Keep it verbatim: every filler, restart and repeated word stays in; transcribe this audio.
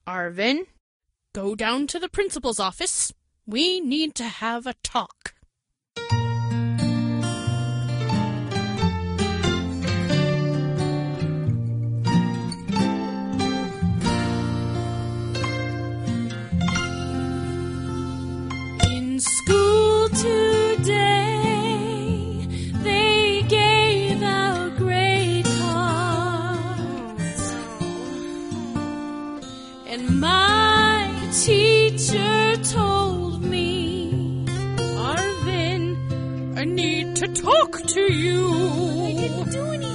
Arvin, go down to the principal's office. We need to have a talk. In school today, they gave out grade cards, and my teacher told me, Arvin, I need to talk to you.